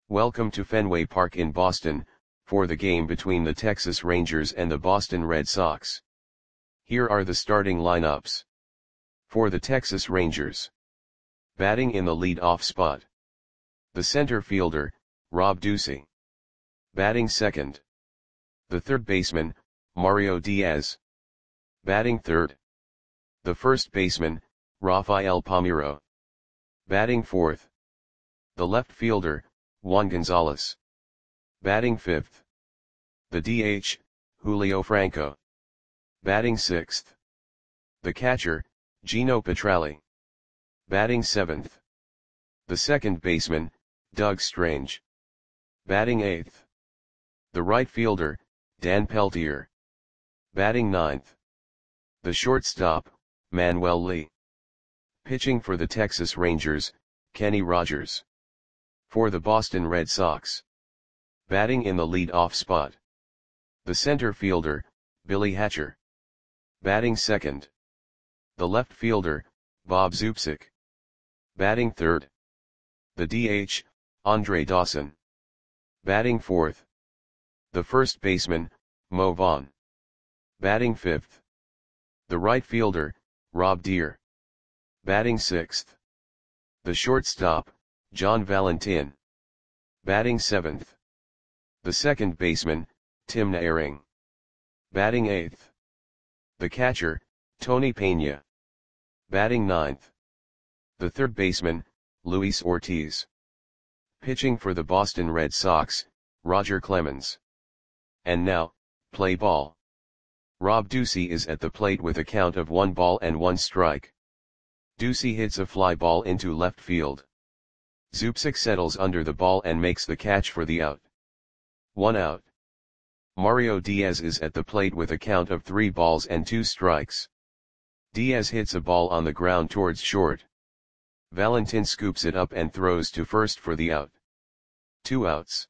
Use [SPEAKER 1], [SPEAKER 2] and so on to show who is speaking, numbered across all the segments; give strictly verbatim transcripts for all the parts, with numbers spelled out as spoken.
[SPEAKER 1] Welcome to Fenway Park in Boston, for the game between the Texas Rangers and the Boston Red Sox. Here are the starting lineups. For the Texas Rangers. Batting in the lead-off spot. The center fielder, Rob Ducey. Batting second. The third baseman, Mario Diaz. Batting third. The first baseman, Rafael Palmeiro. Batting fourth. The left fielder, Juan Gonzalez. Batting fifth. The D H, Julio Franco. Batting sixth. The catcher, Gino Petralli. Batting seventh. The second baseman, Doug Strange. Batting eighth. The right fielder, Dan Peltier. Batting ninth. The shortstop, Manuel Lee. Pitching for the Texas Rangers, Kenny Rogers. For the Boston Red Sox. Batting in the lead-off spot. The center fielder, Billy Hatcher. Batting second. The left fielder, Bob Zubcic. Batting third. The D H, Andre Dawson. Batting fourth. The first baseman, Mo Vaughn. Batting fifth. The right fielder, Rob Deere. Batting sixth. The shortstop, John Valentin. Batting seventh. The second baseman, Tim Naehring. Batting eighth. The catcher, Tony Pena. Batting ninth. The third baseman, Luis Ortiz. Pitching for the Boston Red Sox, Roger Clemens. And now, play ball. Rob Ducey is at the plate with a count of one ball and one strike. Ducey hits a fly ball into left field. Zubcic settles under the ball and makes the catch for the out. One out. Mario Diaz is at the plate with a count of three balls and two strikes. Diaz hits a ball on the ground towards short. Valentin scoops it up and throws to first for the out. Two outs.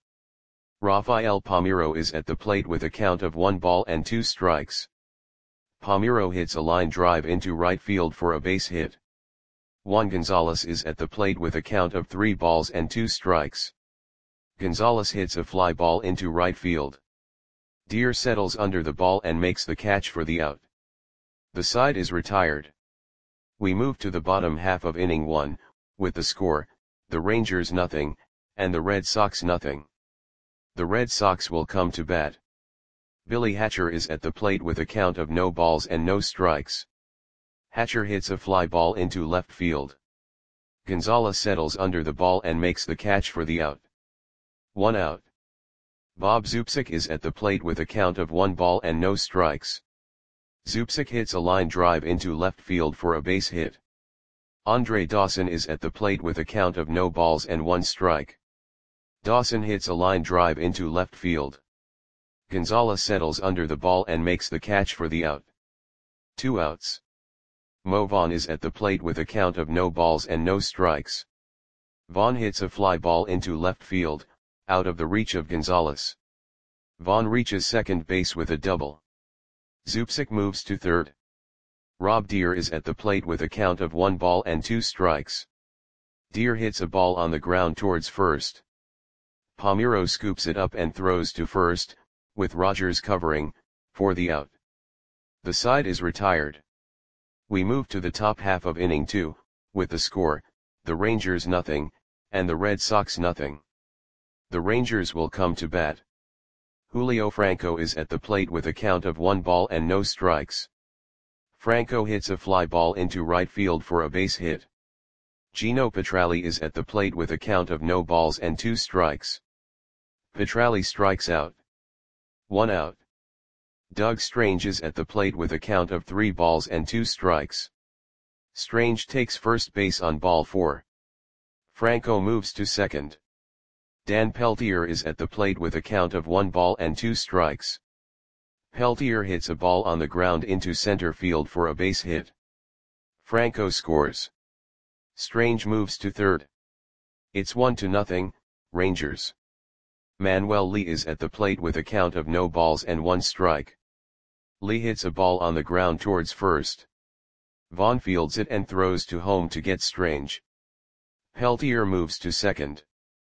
[SPEAKER 1] Rafael Palmeiro is at the plate with a count of one ball and two strikes. Palmeiro hits a line drive into right field for a base hit. Juan Gonzalez is at the plate with a count of three balls and two strikes. Gonzalez hits a fly ball into right field. Deere settles under the ball and makes the catch for the out. The side is retired. We move to the bottom half of inning one, with the score, the Rangers nothing, and the Red Sox nothing. The Red Sox will come to bat. Billy Hatcher is at the plate with a count of no balls and no strikes. Hatcher hits a fly ball into left field. Gonzalez settles under the ball and makes the catch for the out. One out. Bob Zubcic is at the plate with a count of one ball and no strikes. Zubcic hits a line drive into left field for a base hit. Andre Dawson is at the plate with a count of no balls and one strike. Dawson hits a line drive into left field. Gonzalez settles under the ball and makes the catch for the out. Two outs. Mo Vaughn is at the plate with a count of no balls and no strikes. Vaughn hits a fly ball into left field, out of the reach of Gonzalez. Vaughn reaches second base with a double. Zubcic moves to third. Rob Deere is at the plate with a count of one ball and two strikes. Deere hits a ball on the ground towards first. Palmeiro scoops it up and throws to first, with Rogers covering, for the out. The side is retired. We move to the top half of inning two, with the score, the Rangers nothing, and the Red Sox nothing. The Rangers will come to bat. Julio Franco is at the plate with a count of one ball and no strikes. Franco hits a fly ball into right field for a base hit. Gino Petralli is at the plate with a count of no balls and two strikes. Petralli strikes out. One out. Doug Strange is at the plate with a count of three balls and two strikes. Strange takes first base on ball four. Franco moves to second. Dan Peltier is at the plate with a count of one ball and two strikes. Peltier hits a ball on the ground into center field for a base hit. Franco scores. Strange moves to third. It's one to nothing, Rangers. Manuel Lee is at the plate with a count of no balls and one strike. Lee hits a ball on the ground towards first. Vaughn fields it and throws to home to get Strange. Peltier moves to second.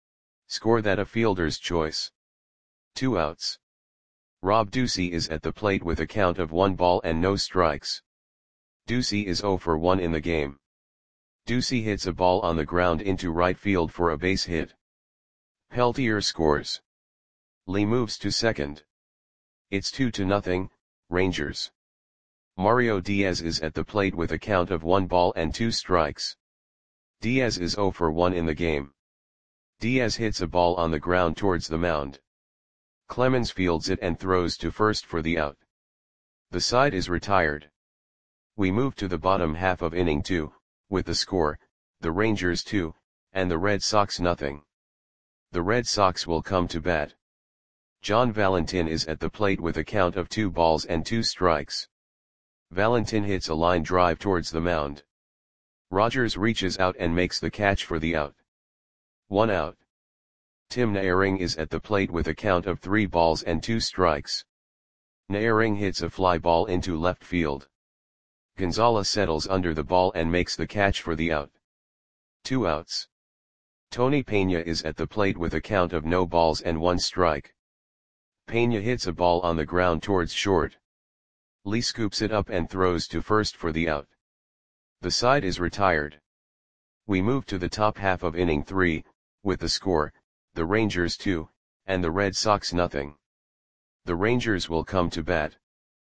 [SPEAKER 1] Score that a fielder's choice. Two outs. Rob Ducey is at the plate with a count of one ball and no strikes. Ducey is zero for one in the game. Ducey hits a ball on the ground into right field for a base hit. Peltier scores. Lee moves to second. It's two to nothing, Rangers. Mario Diaz is at the plate with a count of one ball and two strikes. Diaz is zero for one in the game. Diaz hits a ball on the ground towards the mound. Clemens fields it and throws to first for the out. The side is retired. We move to the bottom half of inning two, with the score, the Rangers two, and the Red Sox nothing. The Red Sox will come to bat. John Valentin is at the plate with a count of two balls and two strikes. Valentin hits a line drive towards the mound. Rogers reaches out and makes the catch for the out. One out. Tim Naehring is at the plate with a count of three balls and two strikes. Naehring hits a fly ball into left field. Gonzalez settles under the ball and makes the catch for the out. Two outs. Tony Peña is at the plate with a count of no balls and one strike. Peña hits a ball on the ground towards short. Lee scoops it up and throws to first for the out. The side is retired. We move to the top half of inning three, with the score, the Rangers two, and the Red Sox nothing. The Rangers will come to bat.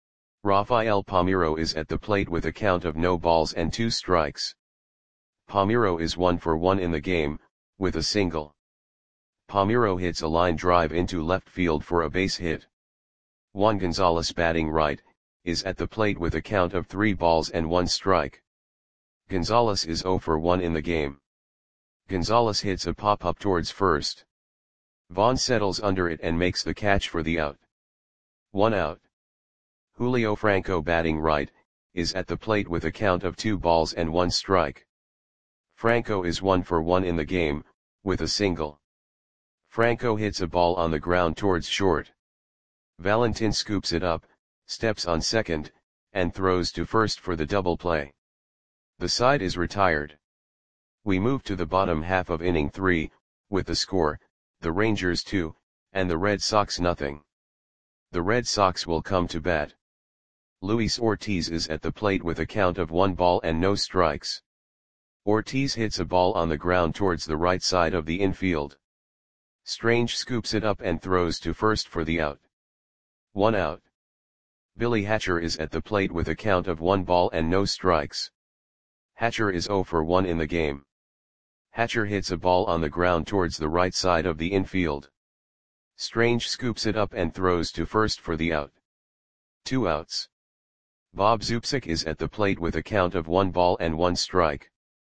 [SPEAKER 1] Rafael Palmeiro is at the plate with a count of no balls and two strikes. Palmeiro is one for one in the game, with a single. Palmeiro hits a line drive into left field for a base hit. Juan Gonzalez, batting right, is at the plate with a count of three balls and one strike. Gonzalez is zero for one in the game. Gonzalez hits a pop-up towards first. Vaughn settles under it and makes the catch for the out. One out. Julio Franco, batting right, is at the plate with a count of two balls and one strike. Franco is one for one in the game, with a single. Franco hits a ball on the ground towards short. Valentin scoops it up, steps on second, and throws to first for the double play. The side is retired. We move to the bottom half of inning three, with the score, the Rangers two, and the Red Sox nothing. The Red Sox will come to bat. Luis Ortiz is at the plate with a count of one ball and no strikes. Ortiz hits a ball on the ground towards the right side of the infield. Strange scoops it up and throws to first for the out. One out. Billy Hatcher is at the plate with a count of one ball and no strikes. Hatcher is zero for one in the game. Hatcher hits a ball on the ground towards the right side of the infield. Strange scoops it up and throws to first for the out. Two outs. Bob Zupsik is at the plate with a count of one ball and one strike.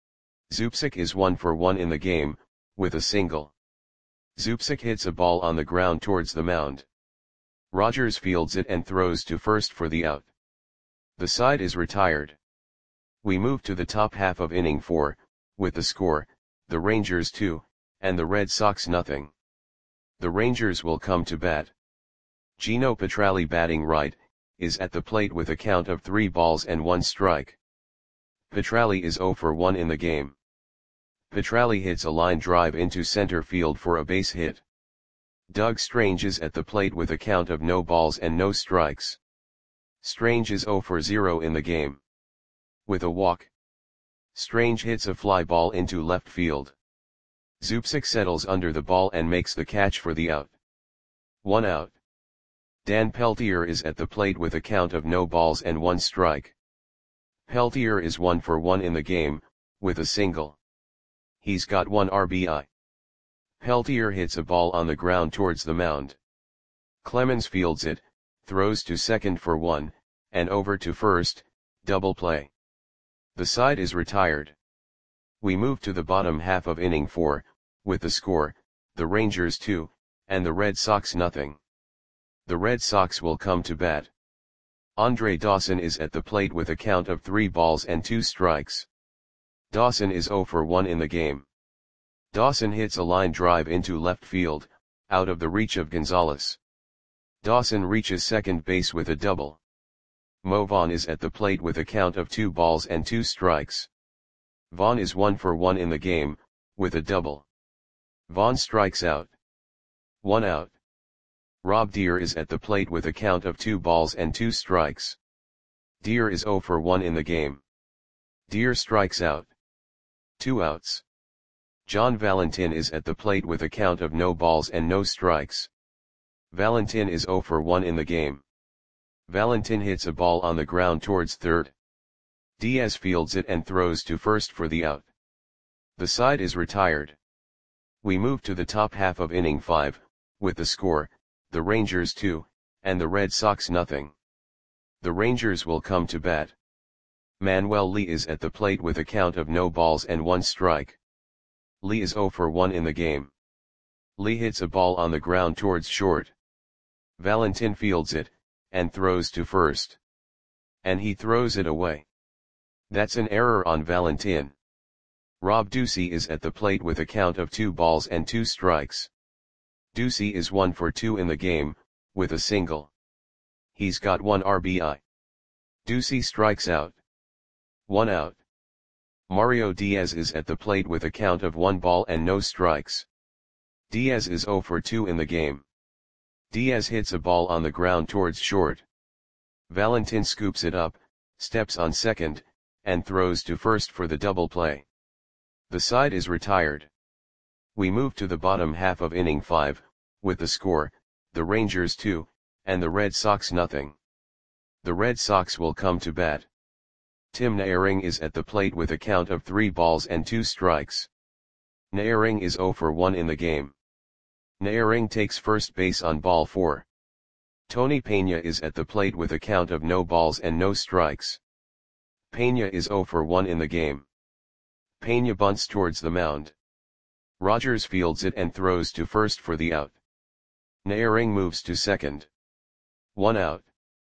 [SPEAKER 1] Zupsik is one for one in the game, with a single. Zupsik hits a ball on the ground towards the mound. Rogers fields it and throws to first for the out. The side is retired. We move to the top half of inning four, with the score, the Rangers two, and the Red Sox nothing. The Rangers will come to bat. Gino Petralli, batting right, is at the plate with a count of three balls and one strike. Petralli is zero for one in the game. Petralli hits a line drive into center field for a base hit. Doug Strange is at the plate with a count of no balls and no strikes. Strange is zero for zero in the game. With a walk, Strange hits a fly ball into left field. Zupsik settles under the ball and makes the catch for the out. One out. Dan Peltier is at the plate with a count of no balls and one strike. Peltier is one for one in the game, with a single. He's got one R B I. Peltier hits a ball on the ground towards the mound. Clemens fields it, throws to second for one, and over to first, double play. The side is retired. We move to the bottom half of inning four, with the score, the Rangers two, and the Red Sox nothing. The Red Sox will come to bat. Andre Dawson is at the plate with a count of three balls and two strikes. Dawson is zero for one in the game. Dawson hits a line drive into left field, out of the reach of Gonzalez. Dawson reaches second base with a double. Mo Vaughn is at the plate with a count of two balls and two strikes. Vaughn is one for one in the game, with a double. Vaughn strikes out. One out. Rob Deere is at the plate with a count of two balls and two strikes. Deere is zero for one in the game. Deere strikes out. Two outs. John Valentin is at the plate with a count of no balls and no strikes. Valentin is zero for one in the game. Valentin hits a ball on the ground towards third. Diaz fields it and throws to first for the out. The side is retired. We move to the top half of inning five, with the score, the Rangers two, and the Red Sox nothing. The Rangers will come to bat. Manuel Lee is at the plate with a count of no balls and one strike. Lee is zero for one in the game. Lee hits a ball on the ground towards short. Valentin fields it, and throws to first. And he throws it away. That's an error on Valentin. Rob Ducey is at the plate with a count of two balls and two strikes. Ducey is one for two in the game, with a single. He's got one R B I. Ducey strikes out. One out. Mario Diaz is at the plate with a count of one ball and no strikes. Diaz is zero for two in the game. Diaz hits a ball on the ground towards short. Valentin scoops it up, steps on second, and throws to first for the double play. The side is retired. We move to the bottom half of inning five, with the score, the Rangers two, and the Red Sox nothing. The Red Sox will come to bat. Tim Naehring is at the plate with a count of three balls and two strikes. Naehring is zero for one in the game. Naehring takes first base on ball four. Tony Peña is at the plate with a count of no balls and no strikes. Peña is zero for one in the game. Peña bunts towards the mound. Rogers fields it and throws to first for the out. Naehring moves to second. One out.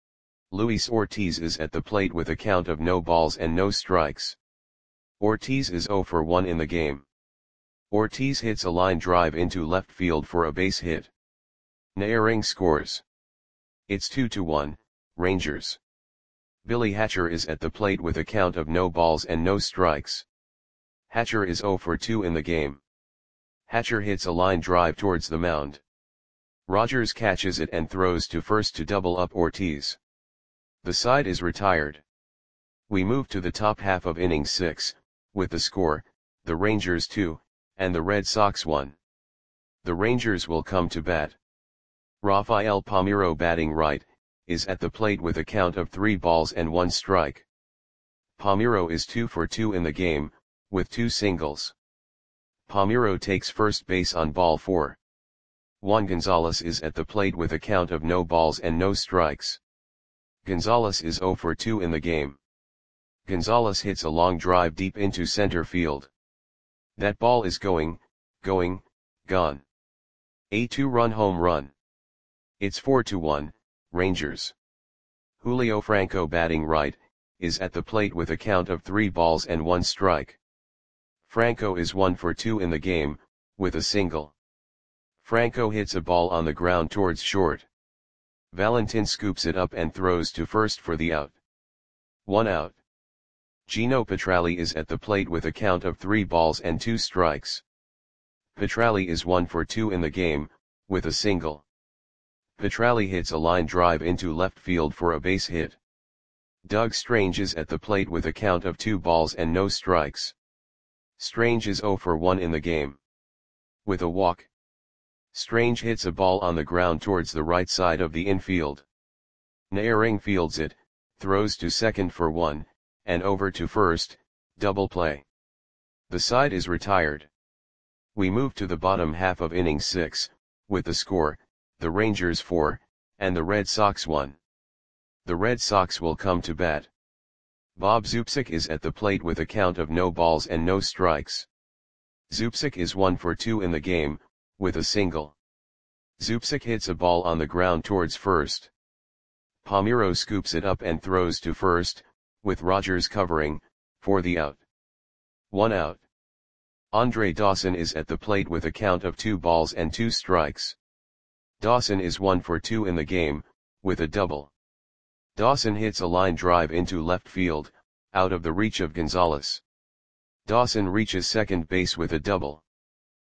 [SPEAKER 1] Luis Ortiz is at the plate with a count of no balls and no strikes. Ortiz is zero for one in the game. Ortiz hits a line drive into left field for a base hit. Naehring scores. It's two to one, Rangers. Billy Hatcher is at the plate with a count of no balls and no strikes. Hatcher is zero for two in the game. Hatcher hits a line drive towards the mound. Rogers catches it and throws to first to double up Ortiz. The side is retired. We move to the top half of inning six, with the score, the Rangers two, and the Red Sox one. The Rangers will come to bat. Rafael Palmeiro, batting right, is at the plate with a count of three balls and one strike. Palmeiro is two for two in the game, with two singles. Palmeiro takes first base on ball four. Juan Gonzalez is at the plate with a count of no balls and no strikes. Gonzalez is zero for two in the game. Gonzalez hits a long drive deep into center field. That ball is going, going, gone. A two-run home run. It's four to one, Rangers. Julio Franco, batting right, is at the plate with a count of three balls and one strike. Franco is one for two in the game, with a single. Franco hits a ball on the ground towards short. Valentin scoops it up and throws to first for the out. One out. Gino Petralli is at the plate with a count of three balls and two strikes. Petralli is one for two in the game, with a single. Petralli hits a line drive into left field for a base hit. Doug Strange is at the plate with a count of two balls and no strikes. Strange is zero for one in the game. With a walk. Strange hits a ball on the ground towards the right side of the infield. Naehring fields it, throws to second for one, and over to first, double play. The side is retired. We move to the bottom half of inning six, with the score, the Rangers four, and the Red Sox one. The Red Sox will come to bat. Bob Zubcic is at the plate with a count of no balls and no strikes. Zubcic is one for two in the game, with a single. Zubcic hits a ball on the ground towards first. Palmeiro scoops it up and throws to first, with Rogers covering, for the out. One out. Andre Dawson is at the plate with a count of two balls and two strikes. Dawson is one for two in the game, with a double. Dawson hits a line drive into left field, out of the reach of Gonzalez. Dawson reaches second base with a double.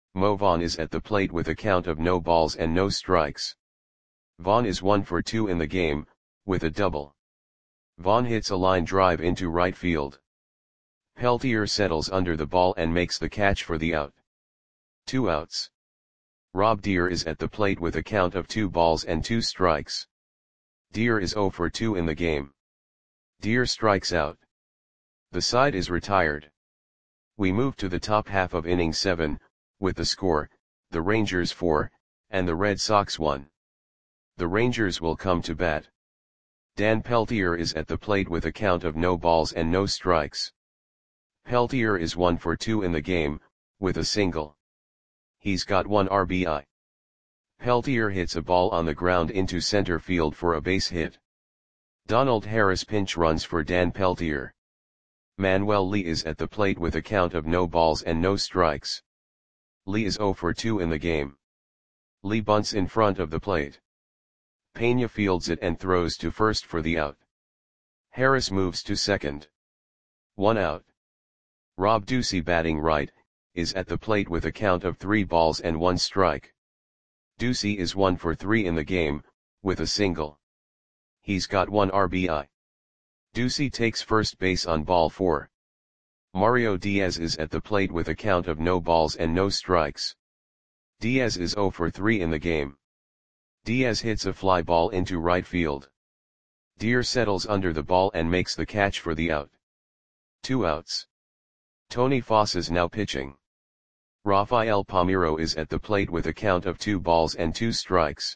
[SPEAKER 1] Mo Vaughn is at the plate with a count of no balls and no strikes. Vaughn is one for two in the game, with a double. Vaughn hits a line drive into right field. Peltier settles under the ball and makes the catch for the out. Two outs. Rob Deere is at the plate with a count of two balls and two strikes. Deere is zero for two in the game. Deere strikes out. The side is retired. We move to the top half of inning seven, with the score, the Rangers four, and the Red Sox one. The Rangers will come to bat. Dan Peltier is at the plate with a count of no balls and no strikes. Peltier is one for two in the game, with a single. He's got one R B I. Peltier hits a ball on the ground into center field for a base hit. Donald Harris pinch runs for Dan Peltier. Manuel Lee is at the plate with a count of no balls and no strikes. Lee is zero for two in the game. Lee bunts in front of the plate. Pena fields it and throws to first for the out. Harris moves to second. One out. Rob Ducey, batting right, is at the plate with a count of three balls and one strike. Ducey is one for three in the game, with a single. He's got one R B I. Ducey takes first base on ball four. Mario Diaz is at the plate with a count of no balls and no strikes. Diaz is zero for three in the game. Diaz hits a fly ball into right field. Deere settles under the ball and makes the catch for the out. Two outs. Tony Foss is now pitching. Rafael Palmeiro is at the plate with a count of two balls and two strikes.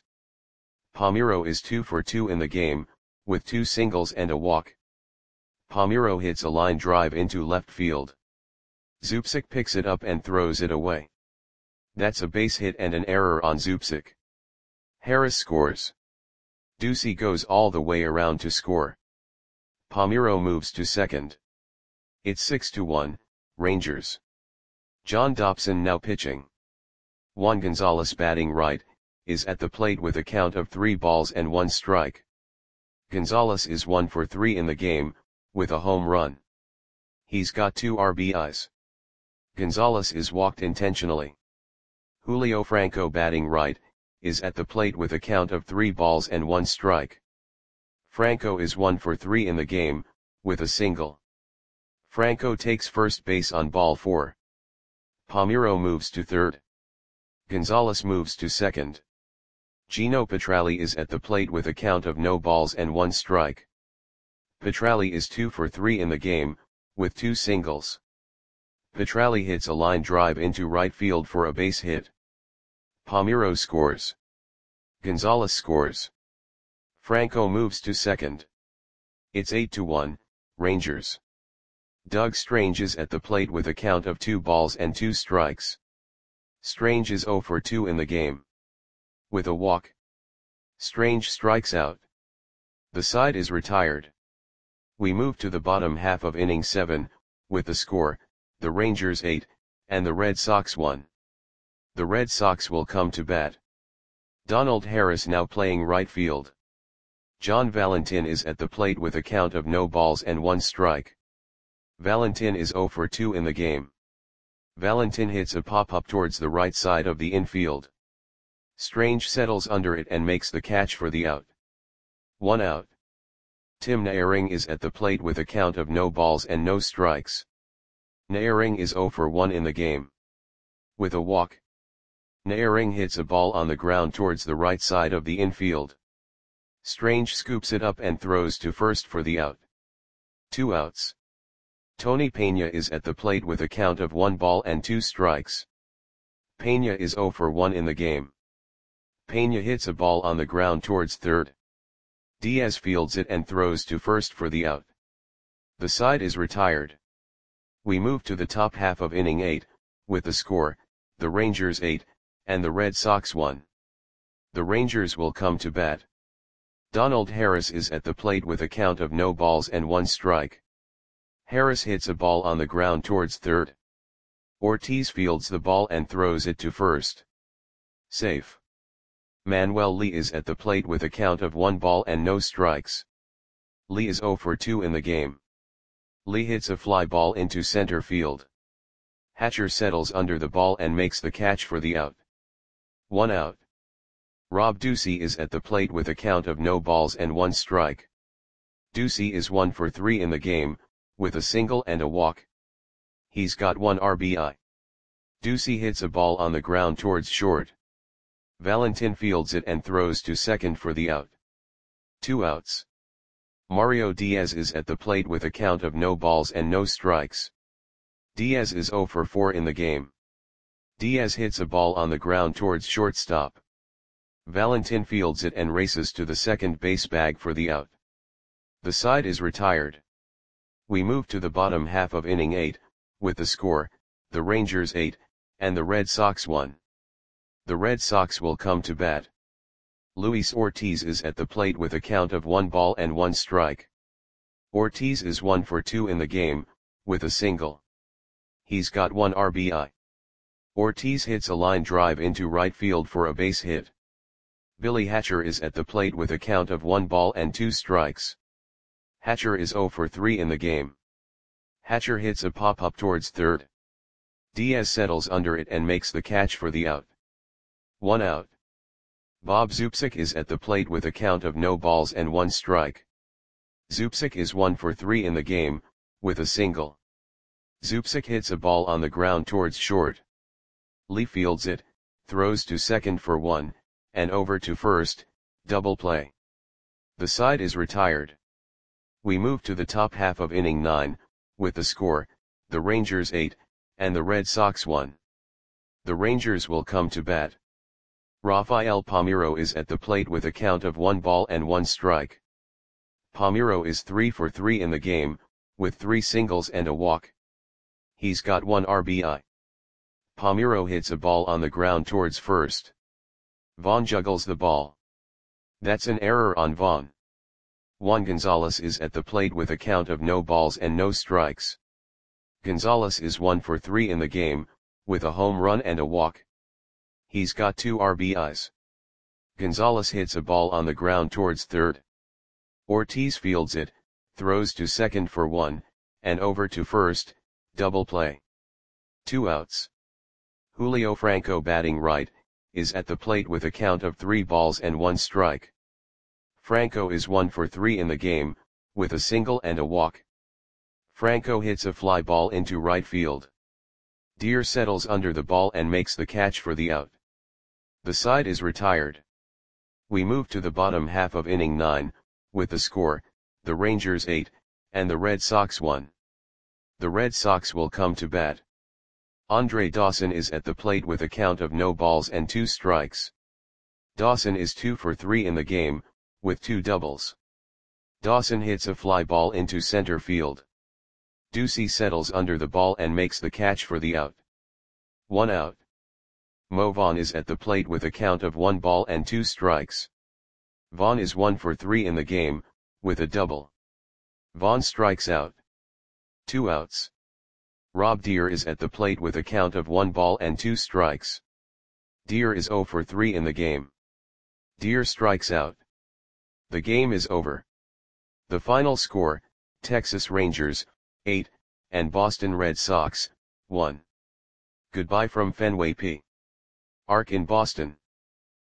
[SPEAKER 1] Palmeiro is two for two in the game, with two singles and a walk. Palmeiro hits a line drive into left field. Zubcic picks it up and throws it away. That's a base hit and an error on Zubcic. Harris scores. Ducey goes all the way around to score. Palmeiro moves to second. It's six to one, Rangers. John Dobson now pitching. Juan Gonzalez, batting right, is at the plate with a count of three balls and one strike. Gonzalez is one for three in the game, with a home run. He's got two R B Is. Gonzalez is walked intentionally. Julio Franco, batting right, is at the plate with a count of three balls and one strike. Franco is one for three in the game, with a single. Franco takes first base on ball four. Palmeiro moves to third. Gonzalez moves to second. Gino Petralli is at the plate with a count of no balls and one strike. Petralli is two for three in the game, with two singles. Petralli hits a line drive into right field for a base hit. Palmeiro scores. Gonzalez scores. Franco moves to second. It's eight to one, Rangers. Doug Strange is at the plate with a count of two balls and two strikes. Strange is zero for two in the game. With a walk. Strange strikes out. The side is retired. We move to the bottom half of inning seven, with the score, the Rangers eight, and the Red Sox one. The Red Sox will come to bat. Donald Harris now playing right field. John Valentin is at the plate with a count of no balls and one strike. Valentin is zero for two in the game. Valentin hits a pop-up towards the right side of the infield. Strange settles under it and makes the catch for the out. One out. Tim Naehring is at the plate with a count of no balls and no strikes. Naehring is zero for one in the game. With a walk. Naehring hits a ball on the ground towards the right side of the infield. Strange scoops it up and throws to first for the out. Two outs. Tony Pena is at the plate with a count of one ball and two strikes. Pena is zero for one in the game. Pena hits a ball on the ground towards third. Diaz fields it and throws to first for the out. The side is retired. We move to the top half of inning eight, with the score, the Rangers eight, and the Red Sox one. The Rangers will come to bat. Donald Harris is at the plate with a count of no balls and one strike. Harris hits a ball on the ground towards third. Ortiz fields the ball and throws it to first. Safe. Manuel Lee is at the plate with a count of one ball and no strikes. Lee is zero for two in the game. Lee hits a fly ball into center field. Hatcher settles under the ball and makes the catch for the out. One out. Rob Ducey is at the plate with a count of no balls and one strike. Ducey is one for three in the game, with a single and a walk. He's got one R B I. Ducey hits a ball on the ground towards short. Valentin fields it and throws to second for the out. Two outs. Mario Diaz is at the plate with a count of no balls and no strikes. Diaz is zero for four in the game. Diaz hits a ball on the ground towards shortstop. Valentin fields it and races to the second base bag for the out. The side is retired. We move to the bottom half of inning eight, with the score, the Rangers eight, and the Red Sox one. The Red Sox will come to bat. Luis Ortiz is at the plate with a count of one ball and one strike. Ortiz is one for two in the game, with a single. He's got one R B I. Ortiz hits a line drive into right field for a base hit. Billy Hatcher is at the plate with a count of one ball and two strikes. Hatcher is zero for three in the game. Hatcher hits a pop-up towards third. Diaz settles under it and makes the catch for the out. One out. Bob Zupsik is at the plate with a count of no balls and one strike. Zupsik is one for three in the game, with a single. Zupsik hits a ball on the ground towards short. Lee fields it, throws to second for one, and over to first, double play. The side is retired. We move to the top half of inning nine, with the score, the Rangers eight, and the Red Sox one. The Rangers will come to bat. Rafael Palmeiro is at the plate with a count of one ball and one strike. Palmeiro is three for three in the game, with three singles and a walk. He's got one R B I. Palmeiro hits a ball on the ground towards first. Vaughn juggles the ball. That's an error on Vaughn. Juan Gonzalez is at the plate with a count of no balls and no strikes. Gonzalez is one for three in the game, with a home run and a walk. He's got two R B Is. Gonzalez hits a ball on the ground towards third. Ortiz fields it, throws to second for one, and over to first, double play. Two outs. Julio Franco, batting right, is at the plate with a count of three balls and one strike. Franco is one for three in the game, with a single and a walk. Franco hits a fly ball into right field. Deer settles under the ball and makes the catch for the out. The side is retired. We move to the bottom half of inning nine, with the score, the Rangers eight, and the Red Sox one. The Red Sox will come to bat. Andre Dawson is at the plate with a count of no balls and two strikes. Dawson is two for three in the game, with two doubles. Dawson hits a fly ball into center field. Ducey settles under the ball and makes the catch for the out. One out. Mo Vaughn is at the plate with a count of one ball and two strikes. Vaughn is one for three in the game, with a double. Vaughn strikes out. Two outs. Rob Deer is at the plate with a count of one ball and two strikes. Deer is zero for three in the game. Deer strikes out. The game is over. The final score, Texas Rangers, eight, and Boston Red Sox, one. Goodbye from Fenway P. Park in Boston.